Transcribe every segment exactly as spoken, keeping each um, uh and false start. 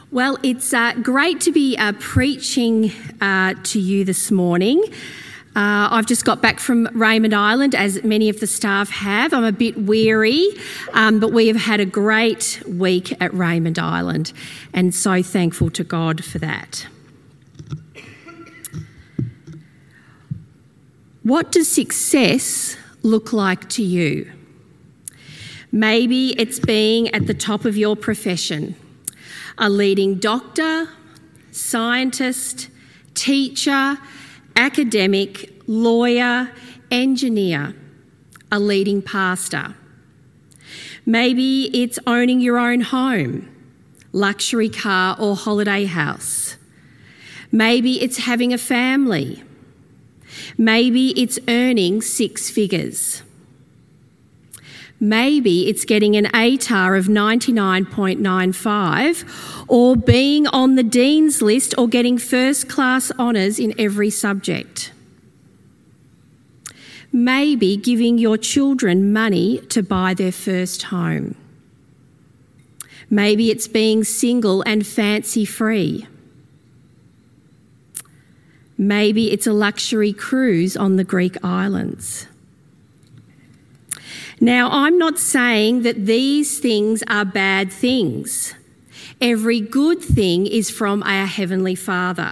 Well, it's uh, great to be uh, preaching uh, to you this morning. Uh, I've just got back from Raymond Island, as many of the staff have. I'm a bit weary, um, but we have had a great week at Raymond Island, and so thankful to God for that. What does success look like to you? Maybe it's being at the top of your profession. A leading doctor, scientist, teacher, academic, lawyer, engineer, a leading pastor. Maybe it's owning your own home, luxury car or holiday house. Maybe it's having a family. Maybe it's earning six figures. Maybe it's getting an A T A R of ninety-nine point nine five, or being on the Dean's list, or getting first class honours in every subject. Maybe giving your children money to buy their first home. Maybe it's being single and fancy free. Maybe it's a luxury cruise on the Greek islands. Now, I'm not saying that these things are bad things. Every good thing is from our Heavenly Father.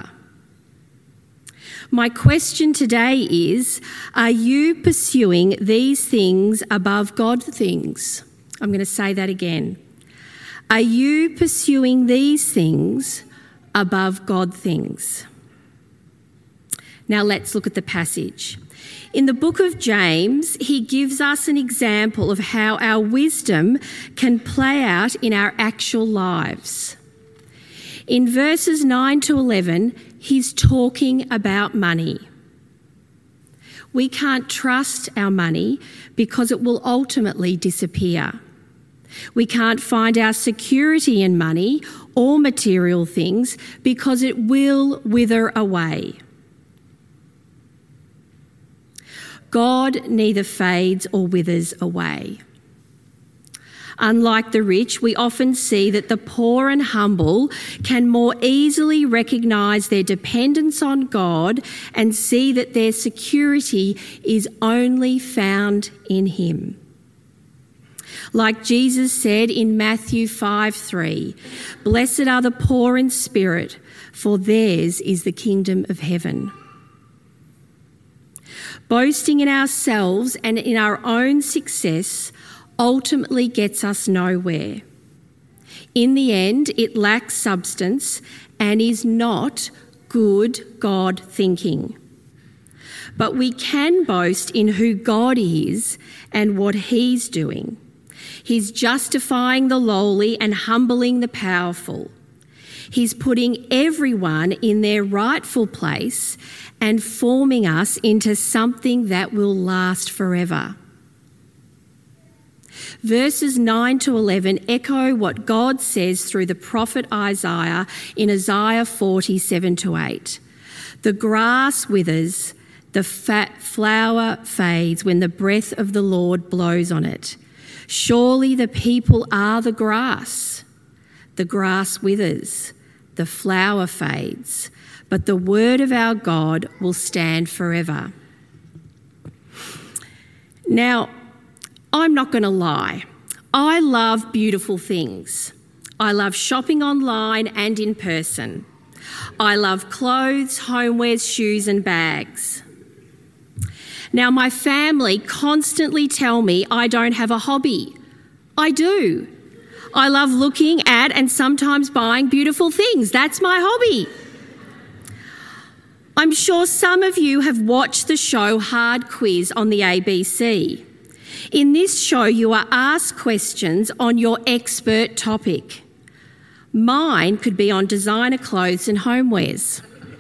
My question today is, are you pursuing these things above God things? I'm going to say that again. Are you pursuing these things above God things? Now let's look at the passage. In the book of James, he gives us an example of how our wisdom can play out in our actual lives. In verses nine to eleven, he's talking about money. We can't trust our money because it will ultimately disappear. We can't find our security in money or material things because it will wither away. God neither fades or withers away. Unlike the rich, we often see that the poor and humble can more easily recognise their dependence on God and see that their security is only found in Him. Like Jesus said in Matthew five three, "Blessed are the poor in spirit, for theirs is the kingdom of heaven." Boasting in ourselves and in our own success ultimately gets us nowhere. In the end, it lacks substance and is not good God thinking. But we can boast in who God is and what He's doing. He's justifying the lowly and humbling the powerful. He's putting everyone in their rightful place and forming us into something that will last forever. Verses nine to eleven echo what God says through the prophet Isaiah in Isaiah forty, seven to eight. The grass withers, the fat flower fades when the breath of the Lord blows on it. Surely the people are the grass. The grass withers, the flower fades, but the word of our God will stand forever. Now, I'm not going to lie. I love beautiful things. I love shopping online and in person. I love clothes, homewares, shoes and bags. Now, my family constantly tell me I don't have a hobby. I do. I love looking at and sometimes buying beautiful things. That's my hobby. I'm sure some of you have watched the show Hard Quiz on the A B C. In this show, you are asked questions on your expert topic. Mine could be on designer clothes and homewares.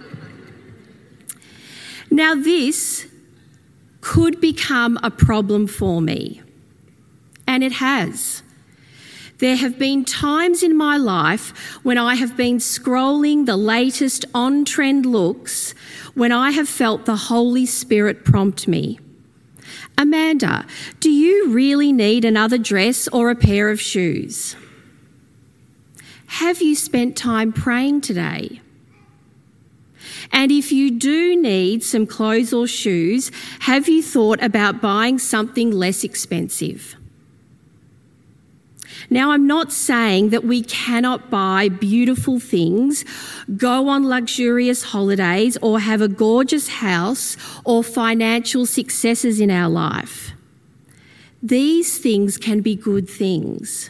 Now, this could become a problem for me, and it has. There have been times in my life when I have been scrolling the latest on-trend looks when I have felt the Holy Spirit prompt me. Amanda, do you really need another dress or a pair of shoes? Have you spent time praying today? And if you do need some clothes or shoes, have you thought about buying something less expensive? Now, I'm not saying that we cannot buy beautiful things, go on luxurious holidays, or have a gorgeous house or financial successes in our life. These things can be good things.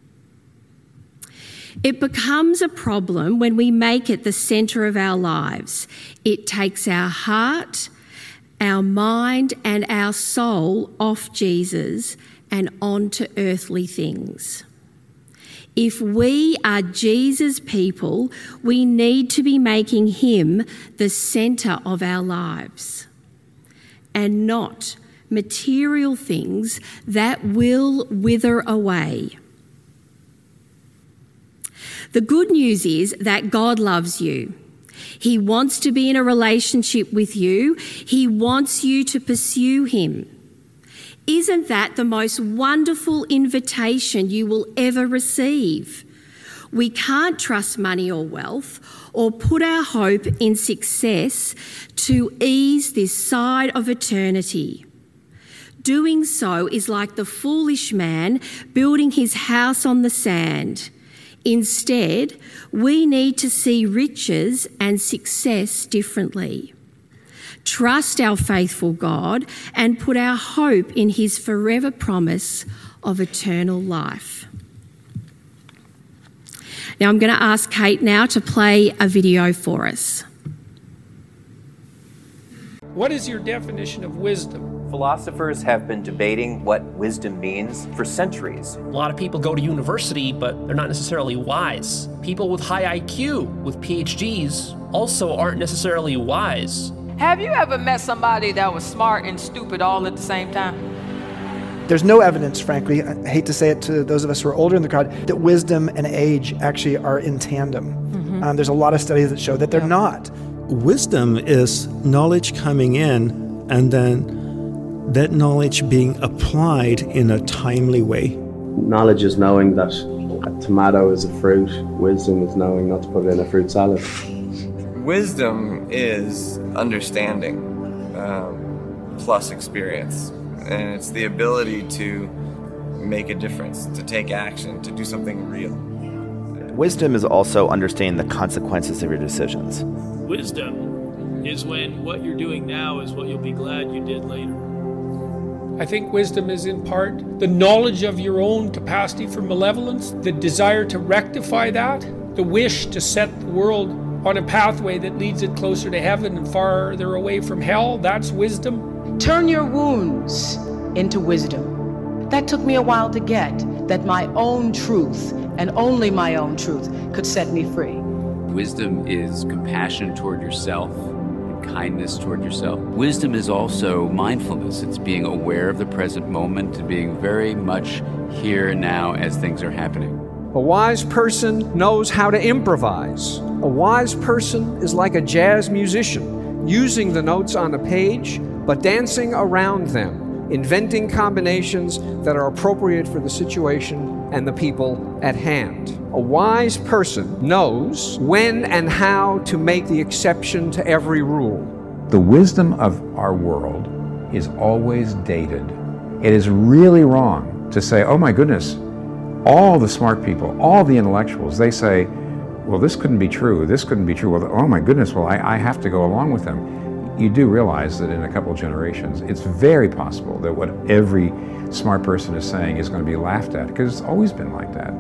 It becomes a problem when we make it the centre of our lives. It takes our heart, our mind, and our soul off Jesus and onto earthly things. If we are Jesus' people, we need to be making him the centre of our lives and not material things that will wither away. The good news is that God loves you. He wants to be in a relationship with you. He wants you to pursue him. Isn't that the most wonderful invitation you will ever receive? We can't trust money or wealth or put our hope in success to ease this side of eternity. Doing so is like the foolish man building his house on the sand. Instead, we need to see riches and success differently. Trust our faithful God and put our hope in his forever promise of eternal life. Now I'm going to ask Kate now to play a video for us. What is your definition of wisdom? Philosophers have been debating what wisdom means for centuries. A lot of people go to university, but they're not necessarily wise. People with high I Q, with P H Ds, also aren't necessarily wise. Have you ever met somebody that was smart and stupid all at the same time? There's no evidence, frankly, I hate to say it to those of us who are older in the crowd, that wisdom and age actually are in tandem. Mm-hmm. Um, there's a lot of studies that show that they're yeah. not. Wisdom is knowledge coming in and then that knowledge being applied in a timely way. Knowledge is knowing that a tomato is a fruit. Wisdom is knowing not to put it in a fruit salad. Wisdom is understanding um, plus experience. And it's the ability to make a difference, to take action, to do something real. Wisdom is also understanding the consequences of your decisions. Wisdom is when what you're doing now is what you'll be glad you did later. I think wisdom is in part the knowledge of your own capacity for malevolence, the desire to rectify that, the wish to set the world on a pathway that leads it closer to heaven and farther away from hell. That's wisdom. Turn your wounds into wisdom. That took me a while to get, that my own truth and only my own truth could set me free. Wisdom is compassion toward yourself, and kindness toward yourself. Wisdom is also mindfulness. It's being aware of the present moment and being very much here and now as things are happening. A wise person knows how to improvise. A wise person is like a jazz musician, using the notes on a page, but dancing around them, inventing combinations that are appropriate for the situation and the people at hand. A wise person knows when and how to make the exception to every rule. The wisdom of our world is always dated. It is really wrong to say, oh my goodness, all the smart people, all the intellectuals, they say, well, this couldn't be true, this couldn't be true. Well, oh my goodness, well, I, I have to go along with them. You do realize that in a couple of generations, it's very possible that what every smart person is saying is going to be laughed at, because it's always been like that.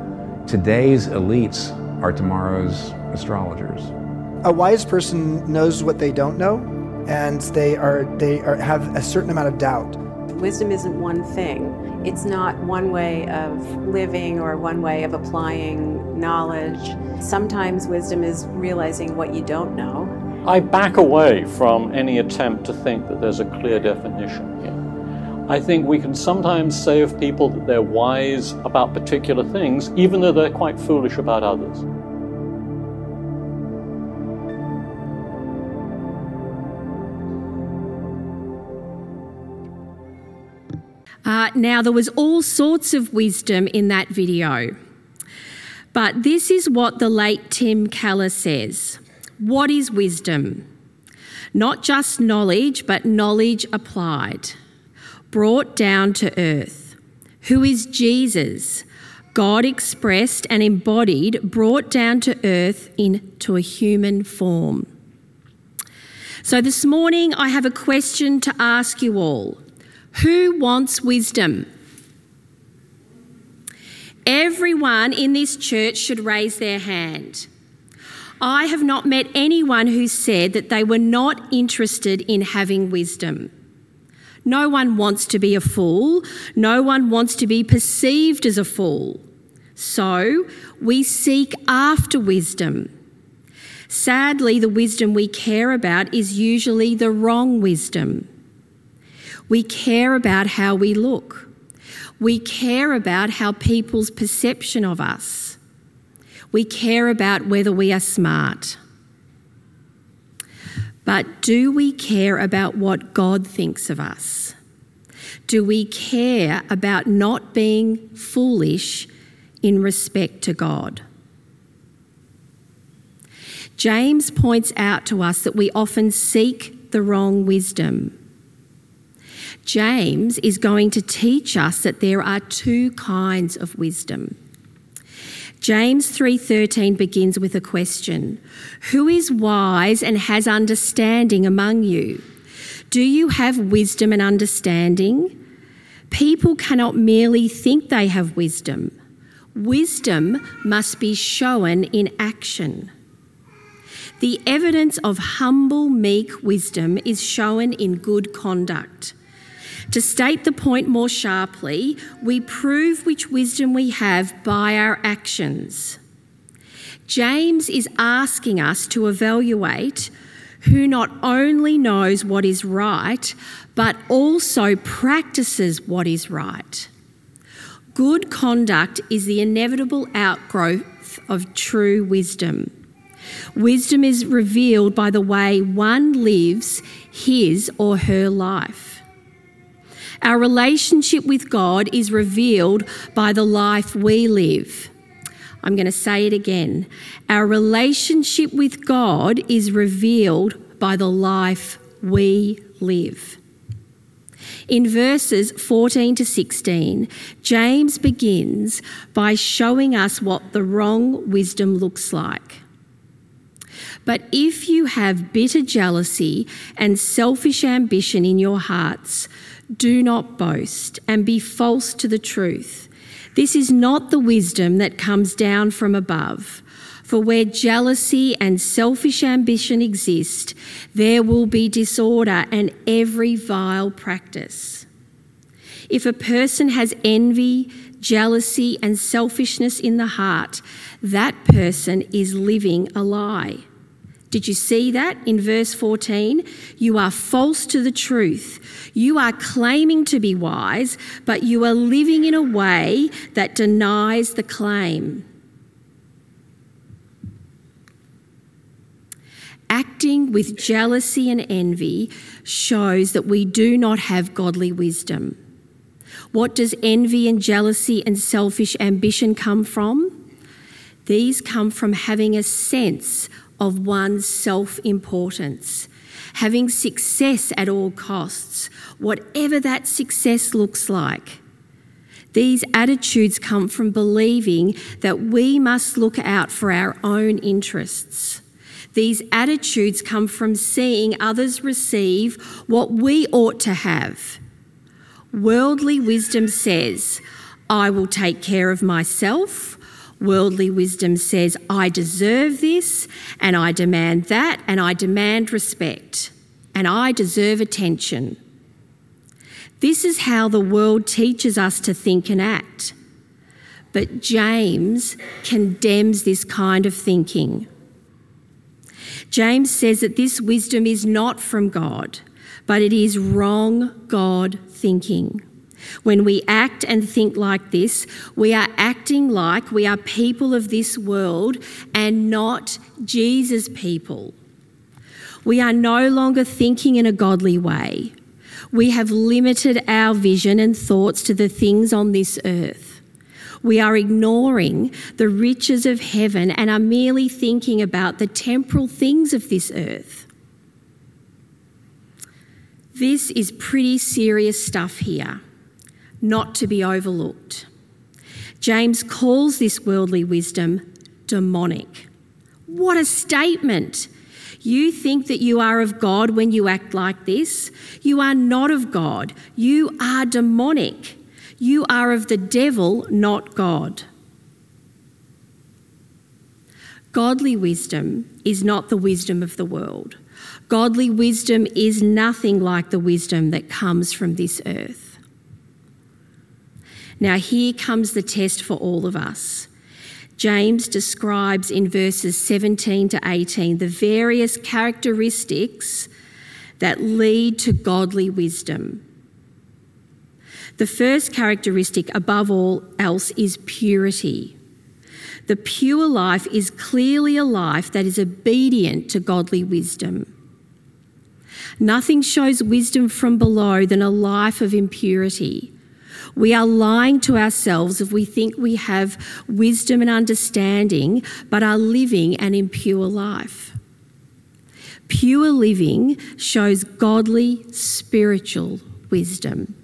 Today's elites are tomorrow's astrologers. A wise person knows what they don't know, and they are they are, have a certain amount of doubt. Wisdom isn't one thing. It's not one way of living or one way of applying knowledge. Sometimes wisdom is realizing what you don't know. I back away from any attempt to think that there's a clear definition here. I think we can sometimes say of people that they're wise about particular things, even though they're quite foolish about others. Uh, now, there was all sorts of wisdom in that video. But this is what the late Tim Keller says. What is wisdom? Not just knowledge, but knowledge applied, brought down to earth. Who is Jesus? God expressed and embodied, brought down to earth into a human form. So this morning I have a question to ask you all. Who wants wisdom? Everyone in this church should raise their hand. I have not met anyone who said that they were not interested in having wisdom. No one wants to be a fool. No one wants to be perceived as a fool. So we seek after wisdom. Sadly, the wisdom we care about is usually the wrong wisdom. We care about how we look. We care about how people's perception of us. We care about whether we are smart. But do we care about what God thinks of us? Do we care about not being foolish in respect to God? James points out to us that we often seek the wrong wisdom. James is going to teach us that there are two kinds of wisdom. James three thirteen begins with a question. Who is wise and has understanding among you? Do you have wisdom and understanding? People cannot merely think they have wisdom. Wisdom must be shown in action. The evidence of humble, meek wisdom is shown in good conduct. To state the point more sharply, we prove which wisdom we have by our actions. James is asking us to evaluate who not only knows what is right, but also practices what is right. Good conduct is the inevitable outgrowth of true wisdom. Wisdom is revealed by the way one lives his or her life. Our relationship with God is revealed by the life we live. I'm going to say it again. Our relationship with God is revealed by the life we live. In verses fourteen to sixteen, James begins by showing us what the wrong wisdom looks like. But if you have bitter jealousy and selfish ambition in your hearts, do not boast and be false to the truth. This is not the wisdom that comes down from above. For where jealousy and selfish ambition exist, there will be disorder and every vile practice. If a person has envy, jealousy, and selfishness in the heart, that person is living a lie. Did you see that in verse fourteen? You are false to the truth. You are claiming to be wise, but you are living in a way that denies the claim. Acting with jealousy and envy shows that we do not have godly wisdom. What does envy and jealousy and selfish ambition come from? These come from having a sense of one's self-importance, having success at all costs, whatever that success looks like. These attitudes come from believing that we must look out for our own interests. These attitudes come from seeing others receive what we ought to have. Worldly wisdom says, I will take care of myself. Worldly wisdom says, I deserve this, and I demand that, and I demand respect, and I deserve attention. This is how the world teaches us to think and act. But James condemns this kind of thinking. James says that this wisdom is not from God, but it is wrong God thinking. When we act and think like this, we are acting like we are people of this world and not Jesus' people. We are no longer thinking in a godly way. We have limited our vision and thoughts to the things on this earth. We are ignoring the riches of heaven and are merely thinking about the temporal things of this earth. This is pretty serious stuff here, not to be overlooked. James calls this worldly wisdom demonic. What a statement! You think that you are of God when you act like this? You are not of God. You are demonic. You are of the devil, not God. Godly wisdom is not the wisdom of the world. Godly wisdom is nothing like the wisdom that comes from this earth. Now here comes the test for all of us. James describes in verses seventeen to eighteen the various characteristics that lead to godly wisdom. The first characteristic above all else is purity. The pure life is clearly a life that is obedient to godly wisdom. Nothing shows wisdom from below than a life of impurity. We are lying to ourselves if we think we have wisdom and understanding, but are living an impure life. Pure living shows godly, spiritual wisdom.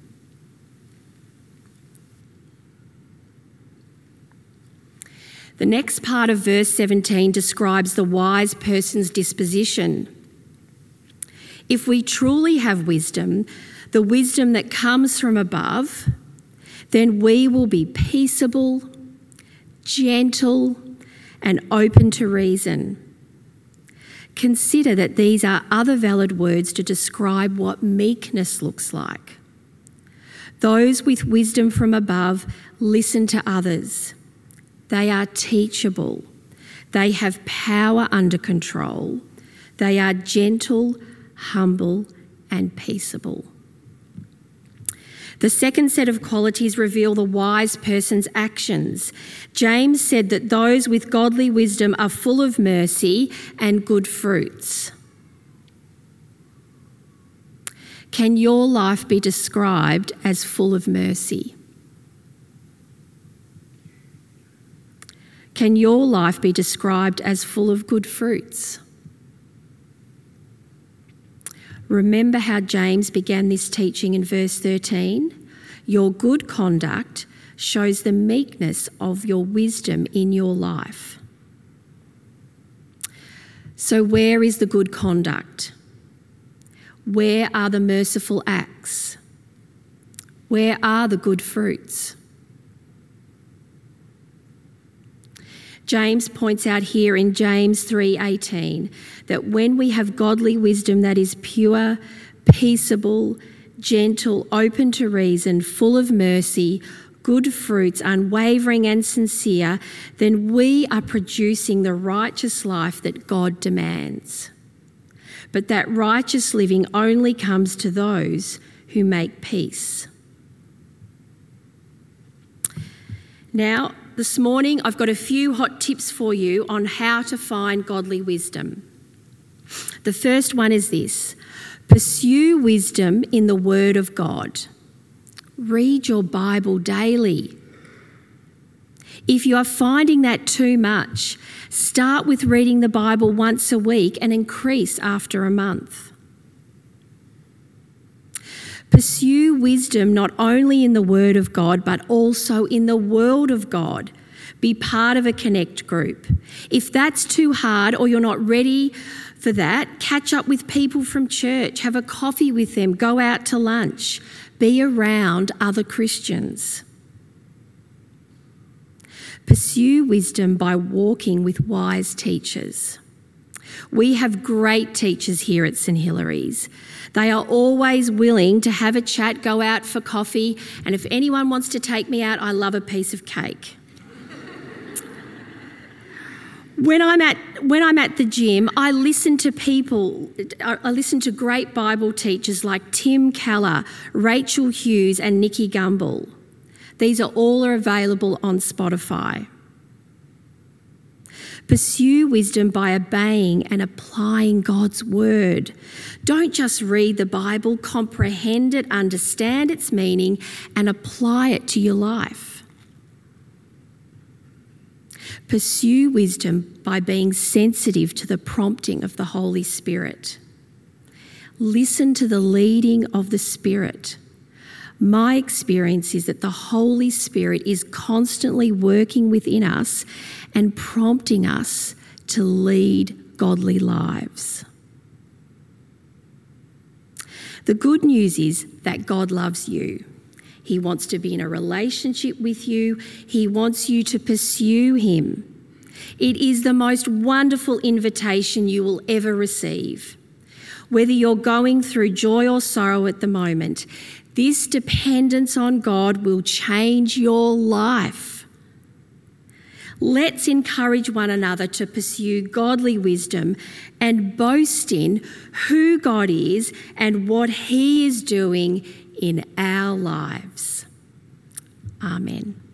The next part of verse seventeen describes the wise person's disposition. If we truly have wisdom, the wisdom that comes from above, then we will be peaceable, gentle, and open to reason. Consider that these are other valid words to describe what meekness looks like. Those with wisdom from above listen to others. They are teachable. They have power under control. They are gentle, humble, and peaceable. The second set of qualities reveal the wise person's actions. James said that those with godly wisdom are full of mercy and good fruits. Can your life be described as full of mercy? Can your life be described as full of good fruits? Remember how James began this teaching in verse thirteen? Your good conduct shows the meekness of your wisdom in your life. So where is the good conduct? Where are the merciful acts? Where are the good fruits? James points out here in James three eighteen that when we have godly wisdom that is pure, peaceable, gentle, open to reason, full of mercy, good fruits, unwavering and sincere, then we are producing the righteous life that God demands. But that righteous living only comes to those who make peace. Now, this morning, I've got a few hot tips for you on how to find godly wisdom. The first one is this: pursue wisdom in the Word of God. Read your Bible daily. If you are finding that too much, start with reading the Bible once a week and increase after a month. Pursue wisdom not only in the Word of God, but also in the world of God. Be part of a Connect group. If that's too hard or you're not ready for that, catch up with people from church, have a coffee with them, go out to lunch, be around other Christians. Pursue wisdom by walking with wise teachers. We have great teachers here at St Hilary's. They are always willing to have a chat, go out for coffee, and if anyone wants to take me out, I love a piece of cake. When I'm at when I'm at the gym, I listen to people, I listen to great Bible teachers like Tim Keller, Rachel Hughes and Nikki Gumbel. These are all are available on Spotify. Pursue wisdom by obeying and applying God's word. Don't just read the Bible, comprehend it, understand its meaning, and apply it to your life. Pursue wisdom by being sensitive to the prompting of the Holy Spirit. Listen to the leading of the Spirit. My experience is that the Holy Spirit is constantly working within us and prompting us to lead godly lives. The good news is that God loves you. He wants to be in a relationship with you. He wants you to pursue him. It is the most wonderful invitation you will ever receive. Whether you're going through joy or sorrow at the moment, this dependence on God will change your life. Let's encourage one another to pursue godly wisdom and boast in who God is and what he is doing in our lives. Amen.